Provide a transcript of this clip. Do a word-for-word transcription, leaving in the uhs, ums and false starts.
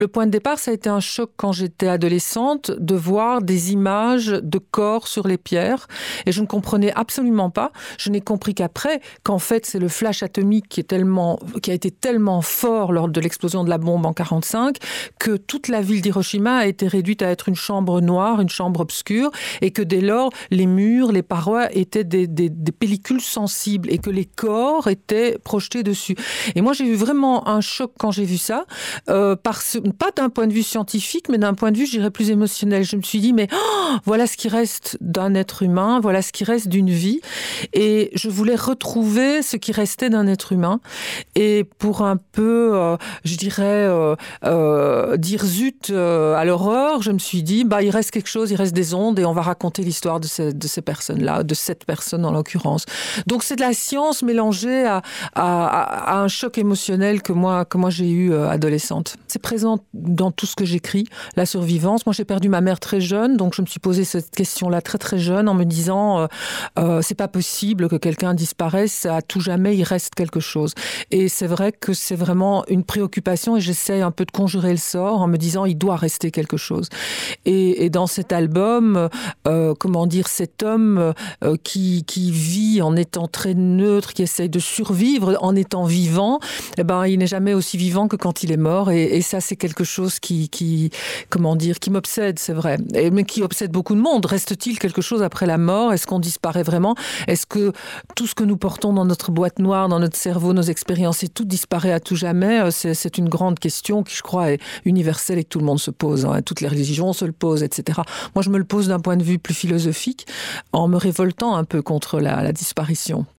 Le point de départ, ça a été un choc quand j'étais adolescente de voir des images de corps sur les pierres et je ne comprenais absolument pas. Je n'ai compris qu'après, qu'en fait, c'est le flash atomique qui est tellement, qui a été tellement fort lors de l'explosion de la bombe en quarante-cinq que toute la ville d'Hiroshima a été réduite à être une chambre noire, une chambre obscure et que dès lors, les murs, les parois étaient des, des, des pellicules sensibles et que les corps étaient projetés dessus. Et moi, j'ai eu vraiment un choc quand j'ai vu ça, euh, parce pas d'un point de vue scientifique, mais d'un point de vue, je dirais, plus émotionnel. Je me suis dit, mais oh, voilà ce qui reste d'un être humain, voilà ce qui reste d'une vie. Et je voulais retrouver ce qui restait d'un être humain. Et pour un peu, euh, je dirais, euh, euh, dire zut euh, à l'horreur, je me suis dit, bah, il reste quelque chose, il reste des ondes, et on va raconter l'histoire de ces, de ces personnes-là, de cette personne en l'occurrence. Donc c'est de la science mélangée à, à, à un choc émotionnel que moi, que moi j'ai eu euh, adolescente. C'est présent dans tout ce que j'écris, la survivance. Moi, j'ai perdu ma mère très jeune, donc je me suis posé cette question-là très très jeune en me disant euh, euh, c'est pas possible que quelqu'un disparaisse, à tout jamais il reste quelque chose. Et c'est vrai que c'est vraiment une préoccupation et j'essaie un peu de conjurer le sort en me disant il doit rester quelque chose. Et, et dans cet album, euh, comment dire, cet homme euh, qui, qui vit en étant très neutre, qui essaye de survivre en étant vivant, eh ben, il n'est jamais aussi vivant que quand il est mort. Et, et ça, c'est quelque chose qui, qui, comment dire, qui m'obsède, c'est vrai, et, mais qui obsède beaucoup de monde. Reste-t-il quelque chose après la mort? Est-ce qu'on disparaît vraiment? Est-ce que tout ce que nous portons dans notre boîte noire, dans notre cerveau, nos expériences, et tout disparaît à tout jamais? C'est, c'est une grande question qui, je crois, est universelle et que tout le monde se pose. Hein. Toutes les religions se le posent, et cetera. Moi, je me le pose d'un point de vue plus philosophique, en me révoltant un peu contre la, la disparition.